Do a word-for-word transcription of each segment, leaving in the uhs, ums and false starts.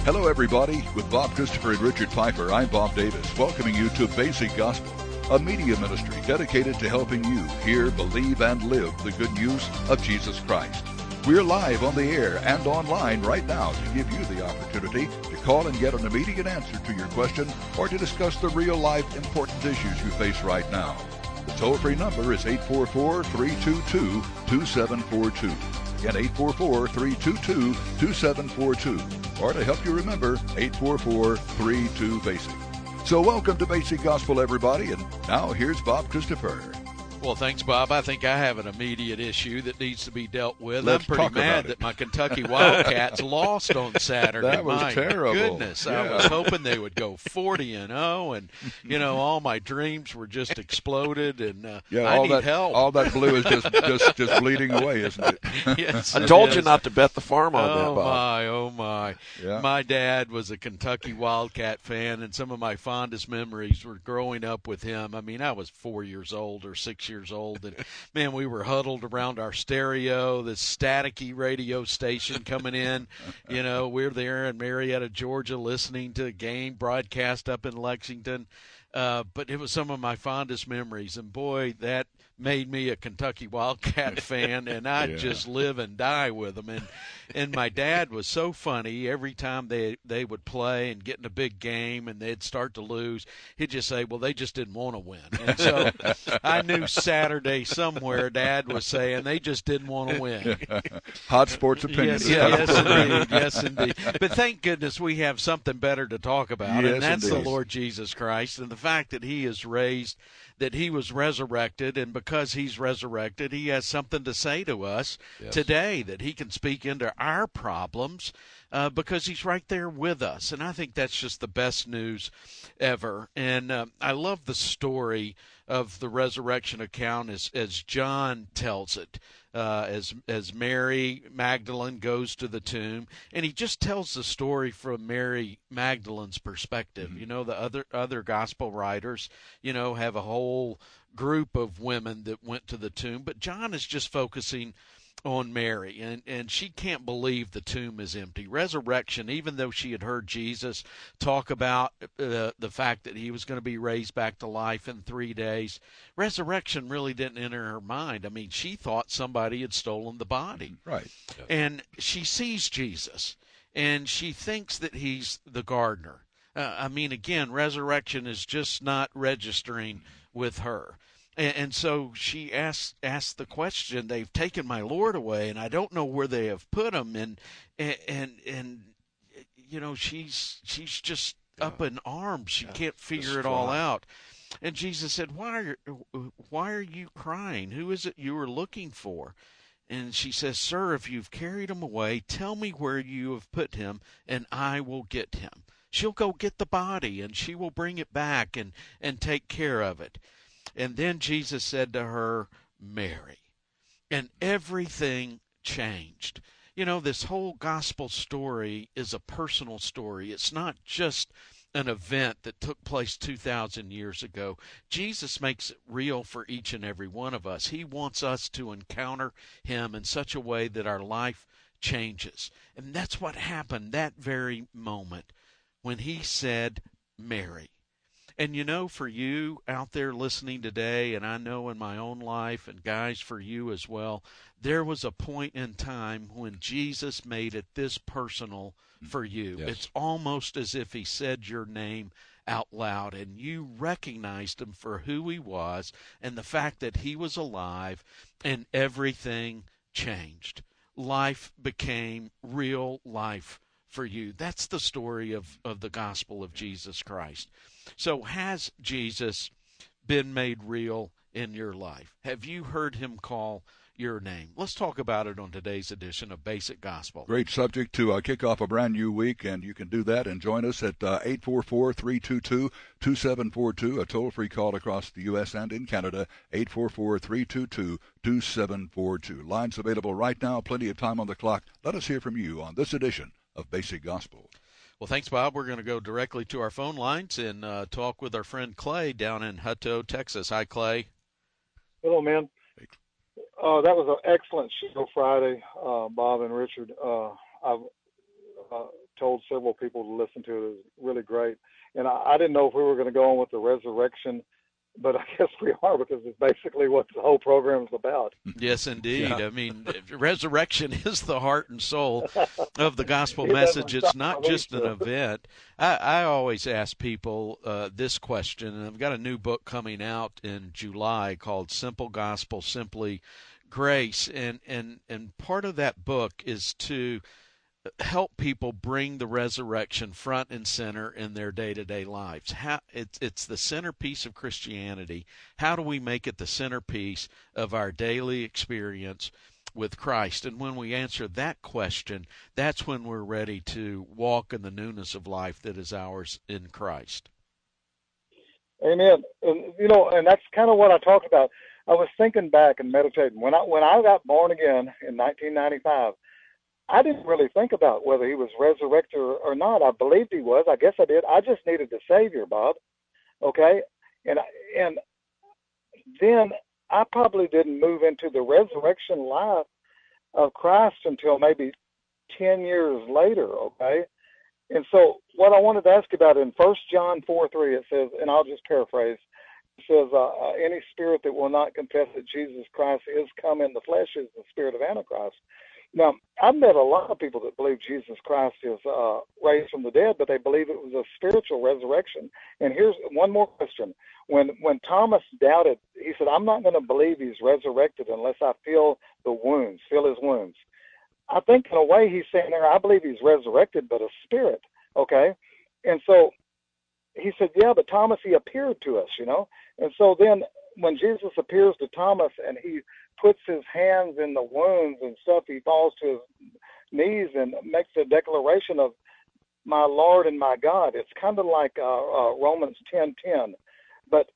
Hello, everybody. With Bob Christopher and Richard Piper, I'm Bob Davis, welcoming you to Basic Gospel, a media ministry dedicated to helping you hear, believe, and live the good news of Jesus Christ. We're live on the air and online right now to give you the opportunity to call and get an immediate answer to your question or to discuss the real-life important issues you face right now. The toll-free number is eight four four, three two two, two seven four two. Again, eight four four, three two two, two seven four two. Or to help you remember, eight four four, three two, BASIC. So welcome to Basic Gospel, everybody. And now here's Bob Christopher. Well, thanks, Bob. I think I have an immediate issue that needs to be dealt with. Let's I'm pretty mad that it. my Kentucky Wildcats lost on Saturday. That was my terrible. Goodness, Yeah. I was hoping they would go forty and oh, and you know, all my dreams were just exploded, and uh, Yeah, I all need that, help. all that blue is just, just, just bleeding away, isn't it? Yes, I it told is. you not to bet the farm on that, Oh Bob. my, oh my. Yeah. My dad was a Kentucky Wildcat fan, and some of my fondest memories were growing up with him. I mean, I was four years old or six years old, and man, we were huddled around our stereo, this staticky radio station coming in. You know, we're there in Marietta, Georgia, listening to a game broadcast up in Lexington. Uh, but it was some of my fondest memories, and boy, that made me a Kentucky Wildcat fan, and I'd Yeah. just live and die with them. And and my dad was so funny. Every time they they would play and get in a big game, and they'd start to lose, he'd just say, "Well, they just didn't want to win." And so I knew Saturday somewhere Dad was saying they just didn't want to win. Hot sports opinion. Yes, yes, indeed. Yes, indeed. But thank goodness we have something better to talk about, Yes, and that's indeed. the Lord Jesus Christ and the fact that He is raised, that He was resurrected, and because He's resurrected, He has something to say to us Yes. today, that He can speak into our problems uh, because He's right there with us. And I think that's just the best news ever. And uh, I love the story of the resurrection account as, as John tells it. Uh, as as Mary Magdalene goes to the tomb, and he just tells the story from Mary Magdalene's perspective. Mm-hmm. You know, the other other gospel writers, you know, have a whole group of women that went to the tomb, but John is just focusing on Mary, and, and she can't believe the tomb is empty. Resurrection, even though she had heard Jesus talk about uh, the fact that he was going to be raised back to life in three days, resurrection really didn't enter her mind. I mean, she thought somebody had stolen the body. Right. And she sees Jesus, and she thinks that he's the gardener. Uh, I mean, again, resurrection is just not registering with her. And, and so she asks asks the question, they've taken my Lord away, and I don't know where they have put him. And, and, and, and you know, she's she's just Yeah. up in arms. She Yeah. can't figure it all Distraught. out. And Jesus said, why are, why are you crying? Who is it you are looking for? And she says, Sir, if you've carried him away, tell me where you have put him, and I will get him. She'll go get the body, and she will bring it back and, and take care of it. And then Jesus said to her, Mary. And everything changed. You know, this whole gospel story is a personal story. It's not just an event that took place two thousand years ago. Jesus makes it real for each and every one of us. He wants us to encounter him in such a way that our life changes. And that's what happened that very moment when he said, Mary. And you know, for you out there listening today, and I know in my own life, and guys, for you as well, there was a point in time when Jesus made it this personal for you. Yes. It's almost as if he said your name out loud, and you recognized him for who he was and the fact that he was alive, and everything changed. Life became real life for you. That's the story of, of the gospel of Jesus Christ. So has Jesus been made real in your life? Have you heard him call your name? Let's talk about it on today's edition of Basic Gospel. Great subject to uh, kick off a brand new week, and you can do that and join us at uh, eight four four, three two two, two seven four two, a toll-free call across the U S and in Canada, eight four four, three two two, two seven four two. Lines available right now, plenty of time on the clock. Let us hear from you on this edition of Basic Gospel. Well, thanks, Bob. We're going to go directly to our phone lines and uh, talk with our friend Clay down in Hutto, Texas. Hi, Clay. Hello, man. Uh, that was an excellent show Friday, uh, Bob and Richard. Uh, I've uh, told several people to listen to it. It was really great. And I, I didn't know if we were going to go on with the resurrection, but I guess we are, because it's basically what the whole program is about. Yes, indeed. Yeah. I mean, resurrection is the heart and soul of the gospel message. It's not just an event. I, I always ask people uh, this question, and I've got a new book coming out in July called Simple Gospel, Simply Grace, and, and, and part of that book is to help people bring the resurrection front and center in their day-to-day lives. How it's it's the centerpiece of Christianity. How do we make it the centerpiece of our daily experience with Christ? And when we answer that question, that's when we're ready to walk in the newness of life that is ours in Christ. Amen. And, you know, and that's kind of what I talked about. I was thinking back and meditating. When I when I got born again in nineteen ninety-five, I didn't really think about whether he was resurrected or, or not. I believed he was. I guess I did. I just needed a Savior, Bob. Okay? And and then I probably didn't move into the resurrection life of Christ until maybe ten years later, okay? And so what I wanted to ask about in First John four three, it says, and I'll just paraphrase, it says, uh, any spirit that will not confess that Jesus Christ is come in the flesh is the spirit of Antichrist. Now, I've met a lot of people that believe Jesus Christ is uh, raised from the dead, but they believe it was a spiritual resurrection. And here's one more question. When when Thomas doubted, he said, I'm not going to believe he's resurrected unless I feel the wounds, feel his wounds. I think in a way he's saying there, I believe he's resurrected, but a spirit, okay? And so he said, yeah, but Thomas, he appeared to us, you know? And so then when Jesus appears to Thomas and he puts his hands in the wounds and stuff, he falls to his knees and makes a declaration of my Lord and my God. It's kind of like uh, uh, Romans ten ten. But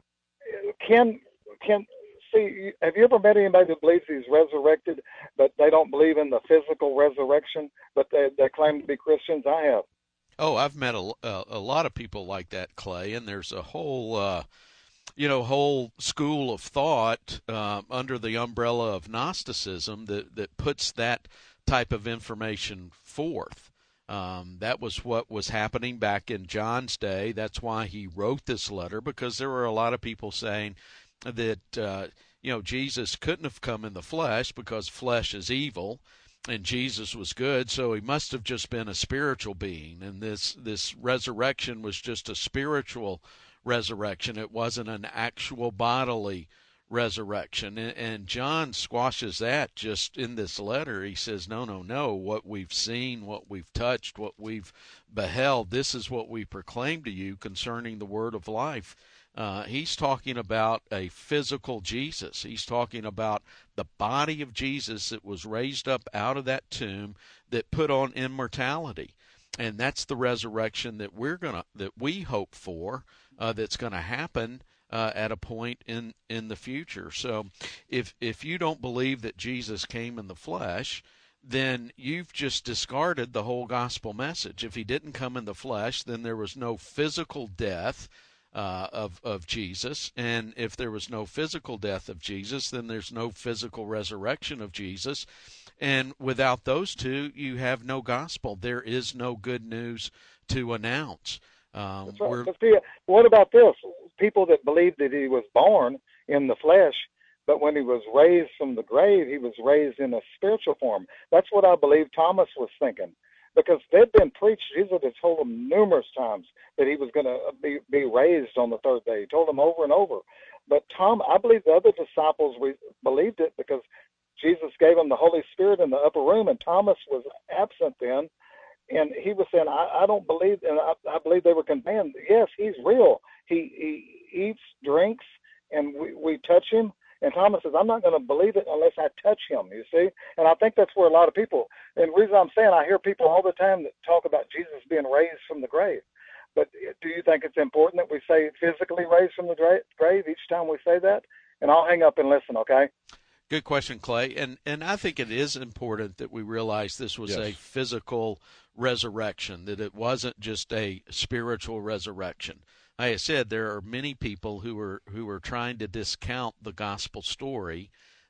can can see? Have you ever met anybody that believes he's resurrected, but they don't believe in the physical resurrection, but they they claim to be Christians? I have. Oh, I've met a, a, a lot of people like that, Clay, and there's a whole. Uh, you know, whole school of thought uh, under the umbrella of Gnosticism that, that puts that type of information forth. Um, that was what was happening back in John's day. That's why he wrote this letter, because there were a lot of people saying that, uh, you know, Jesus couldn't have come in the flesh because flesh is evil and Jesus was good, so he must have just been a spiritual being, and this, this resurrection was just a spiritual resurrection. It wasn't an actual bodily resurrection. And, and John squashes that just in this letter. He says, no, no, no. What we've seen, what we've touched, what we've beheld, this is what we proclaim to you concerning the word of life. Uh, he's talking about a physical Jesus. He's talking about the body of Jesus that was raised up out of that tomb that put on immortality. And that's the resurrection that we're gonna, that we hope for. Uh, that's going to happen uh, at a point in, in the future. So if if you don't believe that Jesus came in the flesh, then you've just discarded the whole gospel message. If he didn't come in the flesh, then there was no physical death uh, of, of Jesus. And if there was no physical death of Jesus, then there's no physical resurrection of Jesus. And without those two, you have no gospel. There is no good news to announce. Um, That's right. But see, what about this? People that believe that he was born in the flesh, but when he was raised from the grave, he was raised in a spiritual form. That's what I believe Thomas was thinking, because they'd been preached. Jesus had told them numerous times that he was going to be, be raised on the third day. He told them over and over. But Tom, I believe the other disciples we believed it because Jesus gave them the Holy Spirit in the upper room, and Thomas was absent then. And he was saying, I, I don't believe, and I, I believe they were convinced, yes, he's real. He, he eats, drinks, and we, we touch him. And Thomas says, I'm not going to believe it unless I touch him, you see? And I think that's where a lot of people, and the reason I'm saying, I hear people all the time that talk about Jesus being raised from the grave. But do you think it's important that we say physically raised from the grave each time we say that? And I'll hang up and listen, okay? Good question, Clay. And and I think it is important that we realize this was yes. a physical resurrection, that it wasn't just a spiritual resurrection. Like I said, there are many people who are who are trying to discount the gospel story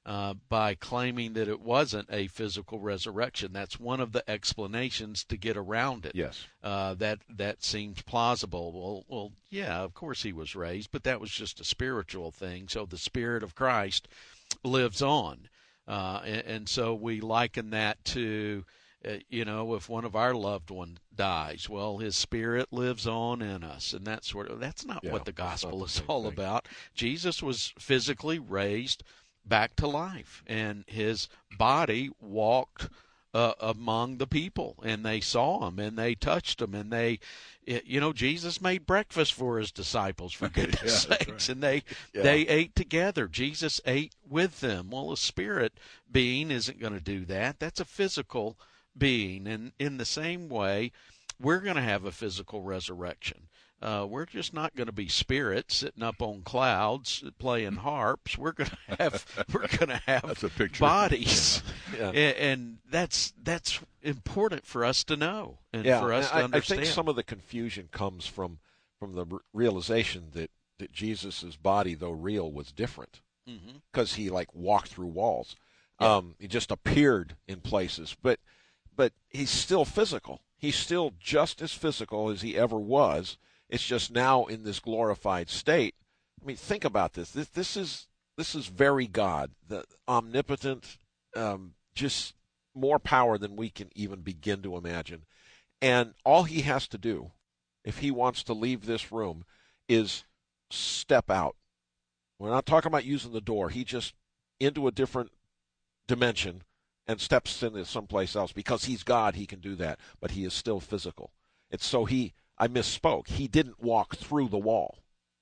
uh, by claiming that it wasn't a physical resurrection. That's one of the explanations to get around it. Yes. Uh, that that seems plausible. Well, well, yeah, of course he was raised, but that was just a spiritual thing. So the Spirit of Christ lives on. Uh, and, and so we liken that to, uh, you know, if one of our loved ones dies, well, his spirit lives on in us, and that sort of. That's not Yeah, what the gospel the is same all thing. about. Jesus was physically raised back to life, and his body walked uh, among the people, and they saw him, and they touched him, and they, you know, Jesus made breakfast for his disciples, for goodness Yeah, that's sakes, right. and they Yeah. they ate together. Jesus ate with them. Well, a spirit being isn't going to do that. That's a physical being, and in the same way, we're going to have a physical resurrection. Uh, we're just not going to be spirits sitting up on clouds playing harps. We're going to have we're going to have That's a picture. bodies, Yeah. and, and that's that's important for us to know and Yeah, for us and to I, I understand. think some of the confusion comes from from the r- realization that that Jesus's body, though real, was different Mhm. because he like walked through walls. Yeah. Um, he just appeared in places, but but he's still physical. He's still just as physical as he ever was. It's just now in this glorified state. I mean, think about this. This, this is this is very God, the omnipotent, um, just more power than we can even begin to imagine. And all he has to do, if he wants to leave this room, is step out. We're not talking about using the door. He just into a different dimension and steps into someplace else. Because he's God, he can do that. But he is still physical. It's so he, I misspoke. He didn't walk through the wall.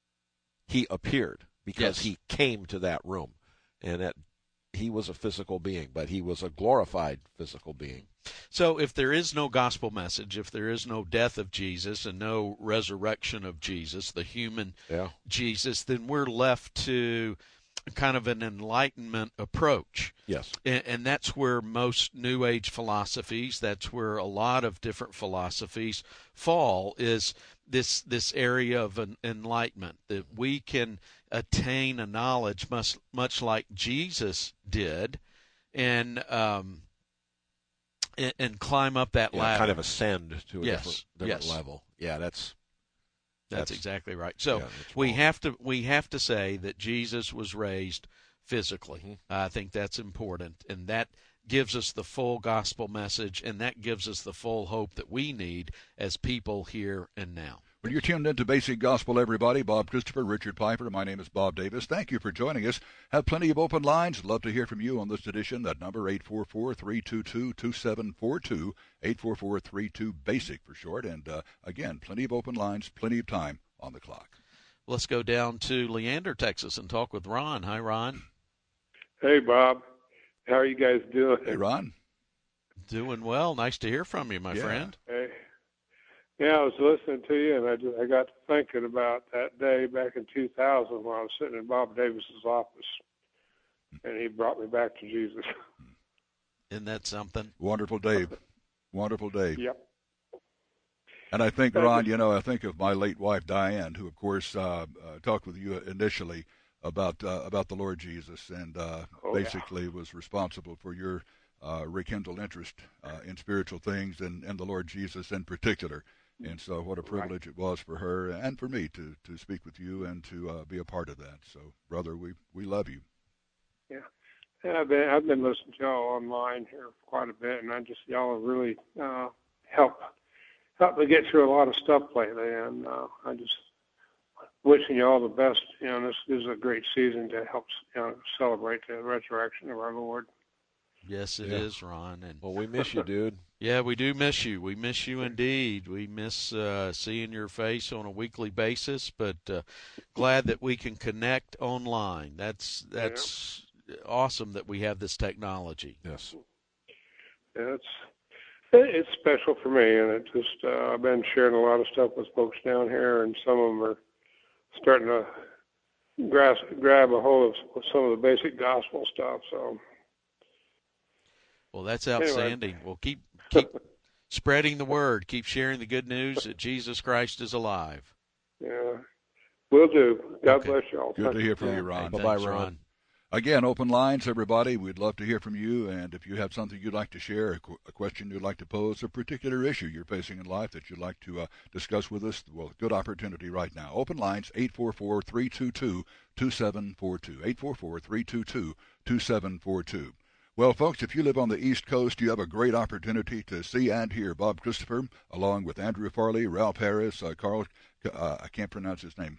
He appeared because Yes. he came to that room. And that he was a physical being, but he was a glorified physical being. So if there is no gospel message, if there is no death of Jesus and no resurrection of Jesus, the human Yeah. Jesus, then we're left to kind of an enlightenment approach. Yes. And, and that's where most New Age philosophies, that's where a lot of different philosophies fall, is this this area of an enlightenment, that we can attain a knowledge much, much like Jesus did, and um, and, and climb up that Yeah, ladder. kind of ascend to a Yes, different, different yes. level. Yeah, that's That's, That's- exactly right. So yeah, that's we wrong. have to we have to say that Jesus was raised physically. Mhm. I think that's important, and that gives us the full gospel message, and that gives us the full hope that we need as people here and now. Well, you're tuned into Basic Gospel, everybody. Bob Christopher, Richard Piper. My name is Bob Davis. Thank you for joining us. Have plenty of open lines. Love to hear from you on this edition. That number, eight four four, three two two, two seven four two, eight four four, three two, BASIC for short. And, uh, again, plenty of open lines, plenty of time on the clock. Let's go down to Leander, Texas, and talk with Ron. Hi, Ron. Hey, Bob. How are you guys doing? Hey, Ron. Doing well. Nice to hear from you, my Yeah. friend. Hey. Yeah, I was listening to you, and I just, I got to thinking about that day back in two thousand when I was sitting in Bob Davis's office, and he brought me back to Jesus. Isn't that something? Wonderful Dave. Wonderful Dave. Yep. And I think, Thank Ron, you. you know, I think of my late wife, Diane, who, of course, uh, uh, talked with you initially about uh, about the Lord Jesus, and uh, Oh, yeah. basically was responsible for your uh, rekindled interest uh, in spiritual things and, and the Lord Jesus in particular. And so what a privilege it was for her and for me to, to speak with you and to uh, be a part of that. So, brother, we, we love you. Yeah. And I've been I've been listening to y'all online here quite a bit, and I just y'all have really uh, helped helped me get through a lot of stuff lately, and uh, I just wishing you all the best. You know, this, this is a great season to help you know, celebrate the resurrection of our Lord. Yes, it Yeah. is, Ron. And well, we miss you, dude. yeah, we do miss you. We miss you indeed. We miss uh, seeing your face on a weekly basis, but uh, glad that we can connect online. That's that's awesome that we have this technology. Yes. Yeah, it's it's special for me, and it just uh, I've been sharing a lot of stuff with folks down here, and some of them are starting to grasp, grab a hold of some of the basic gospel stuff. So. Well, that's Anyway. outstanding. Well, keep keep spreading the word. Keep sharing the good news that Jesus Christ is alive. Yeah, will do. God Okay. bless y'all. Good to hear from Yeah. you, Ron. Bye-bye, Thanks, Ron. Again, open lines, everybody. We'd love to hear from you. And if you have something you'd like to share, a, qu- a question you'd like to pose, a particular issue you're facing in life that you'd like to uh, discuss with us, well, good opportunity right now. Open lines, eight four four, three two two, two seven four two. eight four four, three two two, two seven four two. Well, folks, if you live on the East Coast, you have a great opportunity to see and hear Bob Christopher, along with Andrew Farley, Ralph Harris, uh, Carl, uh, I can't pronounce his name.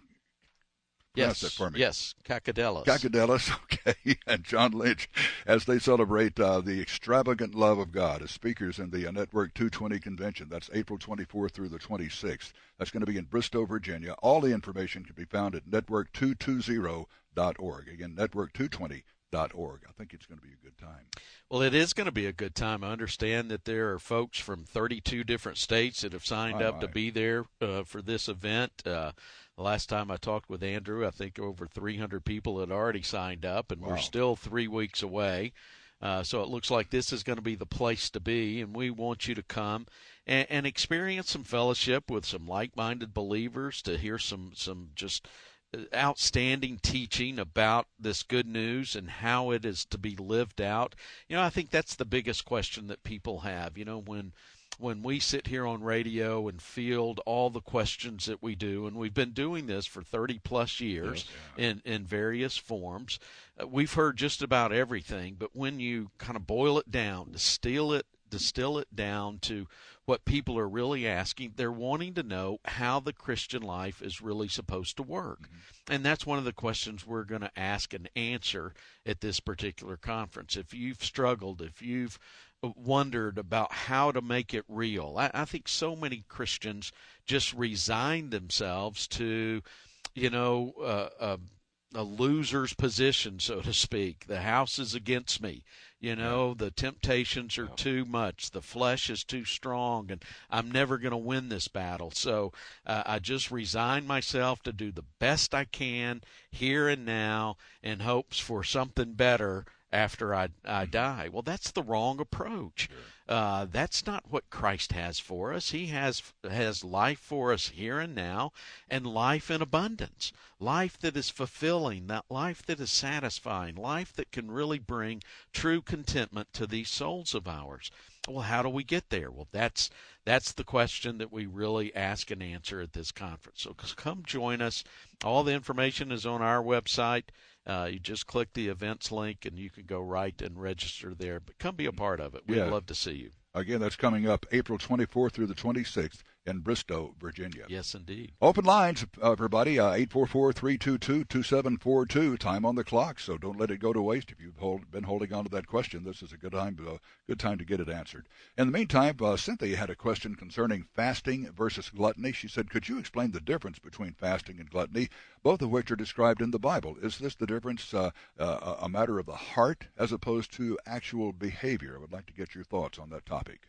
Yes, that for me. yes, Cacadelis. Cacadelis, okay, and John Lynch, as they celebrate uh, the extravagant love of God as speakers in the uh, Network two twenty convention. That's April twenty-fourth through the twenty-sixth. That's going to be in Bristow, Virginia. All the information can be found at network two twenty dot org. Again, network two twenty dot org. I think it's going to be a good time. Well, it is going to be a good time. I understand that there are folks from thirty-two different states that have signed Aye, up aye. to be there uh, for this event. Uh, the last time I talked with Andrew, I think over three hundred people had already signed up, and Wow. we're still three weeks away. Uh, so it looks like this is going to be the place to be, and we want you to come and, and experience some fellowship with some like-minded believers, to hear some, some just outstanding teaching about this good news and how it is to be lived out. You know, I think that's the biggest question that people have. You know, when when we sit here on radio and field all the questions that we do, and we've been doing this for thirty plus years in, in various forms, uh, we've heard just about everything. But when you kind of boil it down, distill it, distill it down to what people are really asking, they're wanting to know how the Christian life is really supposed to work. Mm-hmm. And that's one of the questions we're going to ask and answer at this particular conference. If you've struggled, if you've wondered about how to make it real, I, I think so many Christians just resign themselves to, you know, uh, a, a loser's position, so to speak. The house is against me. You know, the temptations are too much. The flesh is too strong, and I'm never going to win this battle. So uh, I just resign myself to do the best I can here and now in hopes for something better after I, I die. Well, that's the wrong approach. Uh, that's not what Christ has for us. He has has life for us here and now, and life in abundance, life that is fulfilling, that life that is satisfying, life that can really bring true contentment to these souls of ours. Well, how do we get there? Well, that's that's the question that we really ask and answer at this conference. So come join us. All the information is on our website. Uh, you just click the events link, and you can go right and register there. But come be a part of it. We'd Yeah. love to see you. Again, that's coming up April twenty-fourth through the twenty-sixth in Bristow, Virginia. Yes, indeed. Open lines, uh, everybody, uh, eight four four, three two two, two seven four two. Time on the clock, so don't let it go to waste. If you've hold, been holding on to that question, this is a good time, uh, good time to get it answered. In the meantime, uh, Cynthia had a question concerning fasting versus gluttony. She said, could you explain the difference between fasting and gluttony, both of which are described in the Bible? Is this the difference uh, uh, a matter of the heart as opposed to actual behavior? I would like to get your thoughts on that topic.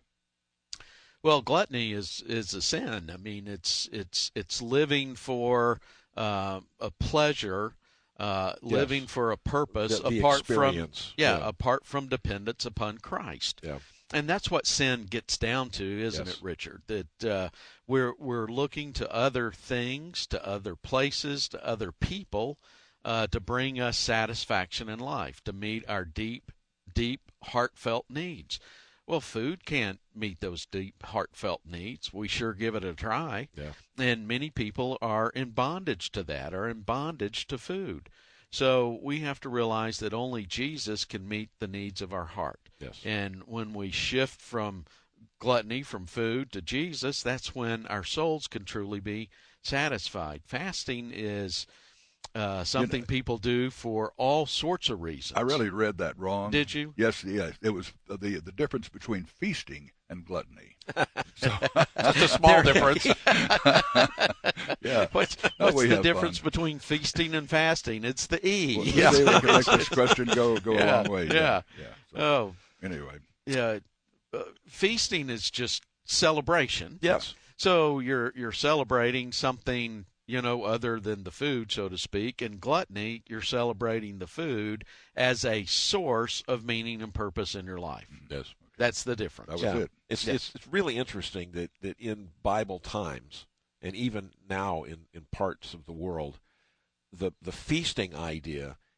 Well, gluttony is is a sin. I mean, it's it's it's living for uh, a pleasure, uh, Yes. living for a purpose, The- the apart experience. from yeah, Yeah. apart from dependence upon Christ. Yeah. And that's what sin gets down to, isn't Yes. it, Richard? That uh, we're we're looking to other things, to other places, to other people, uh, to bring us satisfaction in life, to meet our deep, deep, heartfelt needs. Well, food can't meet those deep, heartfelt needs. We sure give it a try. Yeah. And many people are in bondage to that, are in bondage to food. So we have to realize that only Jesus can meet the needs of our heart. Yes. And when we shift from gluttony, from food, to Jesus, that's when our souls can truly be satisfied. Fasting is uh, something know- people do for all sorts of reasons. I really read that wrong. Did you? Yes, yes. It was the the difference between feasting and gluttony. So, That's a small difference. yeah. What's, No, what's we the have difference fun. between feasting and fasting? It's the E. Well, yeah. We can make this question go go a Yeah, long way. yeah. Yeah. So, Oh, anyway, yeah. Uh, feasting is just celebration. Yes. So you're you're celebrating something, you know, other than the food, so to speak. And gluttony, you're celebrating the food as a source of meaning and purpose in your life. Yes. That's the difference. That was yeah. it. It's, Yes. it's it's really interesting that, that in Bible times, and even now in, in parts of the world, the, the feasting idea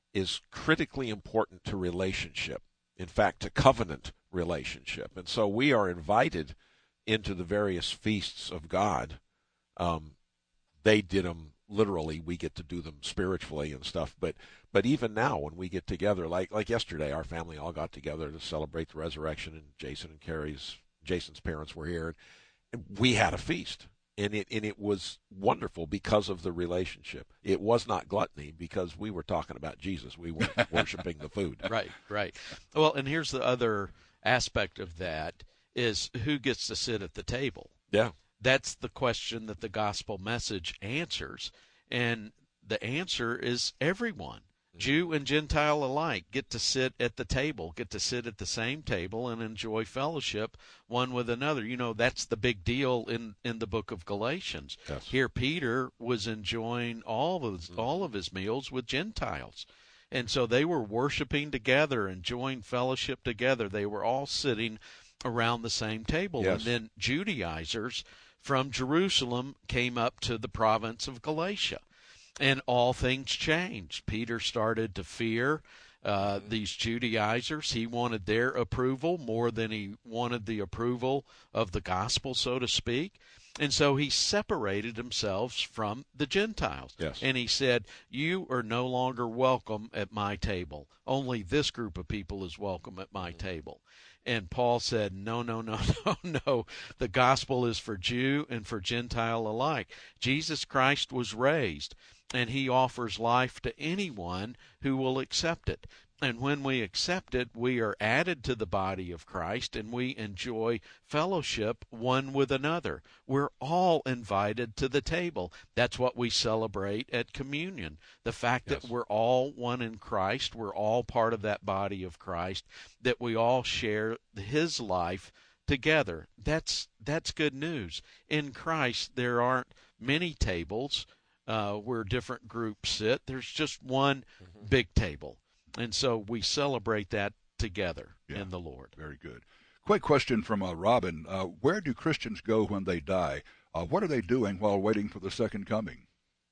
is critically important to relationship. In fact, to covenant relationship. And so we are invited into the various feasts of God. Um, they did them literally. We get to do them spiritually and stuff. But but even now, when we get together, like like yesterday, our family all got together to celebrate the resurrection, and Jason and Carrie's Jason's parents were here, and we had a feast. And it and it was wonderful because of the relationship. It was not gluttony because we were talking about Jesus. We weren't worshiping the food. Right, right. Well, and here's the other aspect of that is who gets to sit at the table. Yeah. That's the question that the gospel message answers. And the answer is everyone. Jew and Gentile alike get to sit at the table, get to sit at the same table and enjoy fellowship one with another. You know, that's the big deal in, in the book of Galatians. Yes. Here Peter was enjoying all of his, all of his meals with Gentiles. And so they were worshiping together, enjoying fellowship together. They were all sitting around the same table. Yes. And then Judaizers from Jerusalem came up to the province of Galatia. And all things changed. Peter started to fear uh, these Judaizers. He wanted their approval more than he wanted the approval of the gospel, so to speak. And so he separated himself from the Gentiles. Yes. And he said, you are no longer welcome at my table. Only this group of people is welcome at my table. And Paul said, no, no, no, no, no. The gospel is for Jew and for Gentile alike. Jesus Christ was raised, and he offers life to anyone who will accept it. And when we accept it, we are added to the body of Christ, and we enjoy fellowship one with another. We're all invited to the table. That's what we celebrate at communion. The fact Yes. that we're all one in Christ, we're all part of that body of Christ, that we all share his life together. That's that's good news. In Christ, there aren't many tables uh, where different groups sit. There's just one mm-hmm. big table. And so we celebrate that together Yeah, in the Lord. Very good. Quick question from uh, Robin. Uh, where do Christians go when they die? Uh, what are they doing while waiting for the second coming?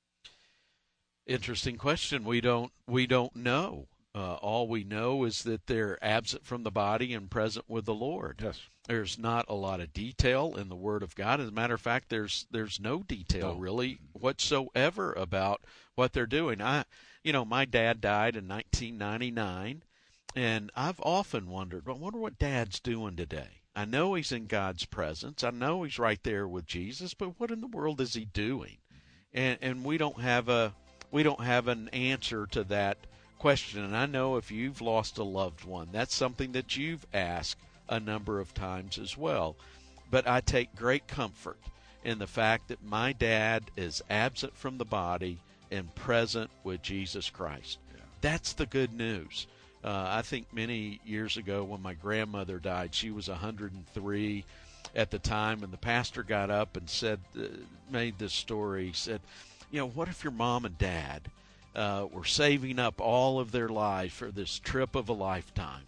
Interesting question. We don't we don't know. Uh, all we know is that they're absent from the body and present with the Lord. Yes. There's not a lot of detail in the Word of God. As a matter of fact, there's there's no detail No. really whatsoever about what they're doing. I, you know, my dad died in nineteen ninety-nine, and I've often wondered, well, I wonder what Dad's doing today. I know he's in God's presence. I know he's right there with Jesus, but what in the world is he doing? And and we don't have a we don't have an answer to that question. And I know if you've lost a loved one, that's something that you've asked a number of times as well. But I take great comfort in the fact that my dad is absent from the body and present with Jesus Christ. Yeah. That's the good news. Uh, I think many years ago when my grandmother died, she was one hundred three at the time, and the pastor got up and said, uh, made this story. He said, you know, what if your mom and dad uh, were saving up all of their lives for this trip of a lifetime?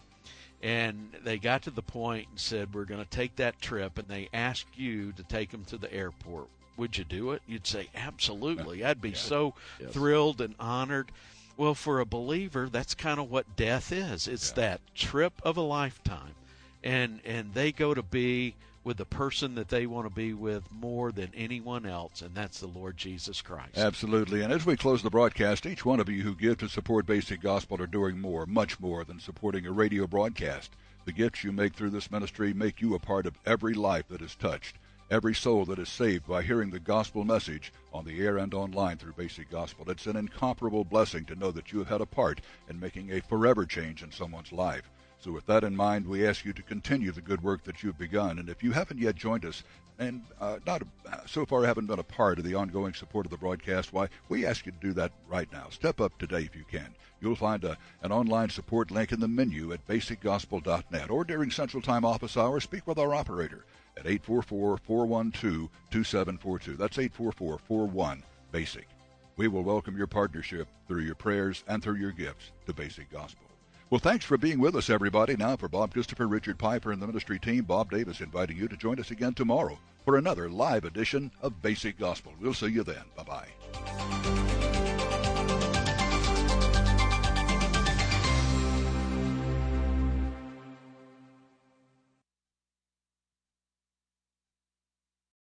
And they got to the point and said, we're going to take that trip, and they asked you to take them to the airport. Would you do it? You'd say, absolutely. I'd be Yeah. so Yes. thrilled and honored. Well, for a believer, that's kind of what death is. It's Yeah. that trip of a lifetime. And and they go to be with the person that they want to be with more than anyone else, and that's the Lord Jesus Christ. Absolutely. And as we close the broadcast, each one of you who give to support Basic Gospel are doing more, much more than supporting a radio broadcast. The gifts you make through this ministry make you a part of every life that is touched, every soul that is saved by hearing the gospel message on the air and online through Basic Gospel. It's an incomparable blessing to know that you have had a part in making a forever change in someone's life. So with that in mind, we ask you to continue the good work that you've begun. And if you haven't yet joined us and uh, not so far haven't been a part of the ongoing support of the broadcast, why, we ask you to do that right now. Step up today if you can. You'll find a, an online support link in the menu at basic gospel dot net, or during Central Time office hours, speak with our operator at eight four four, four one two, two seven four two. That's eight four four, four one, BASIC. We will welcome your partnership through your prayers and through your gifts to Basic Gospel. Well, thanks for being with us, everybody. Now, for Bob Christopher, Richard Piper, and the ministry team, Bob Davis inviting you to join us again tomorrow for another live edition of Basic Gospel. We'll see you then. Bye-bye.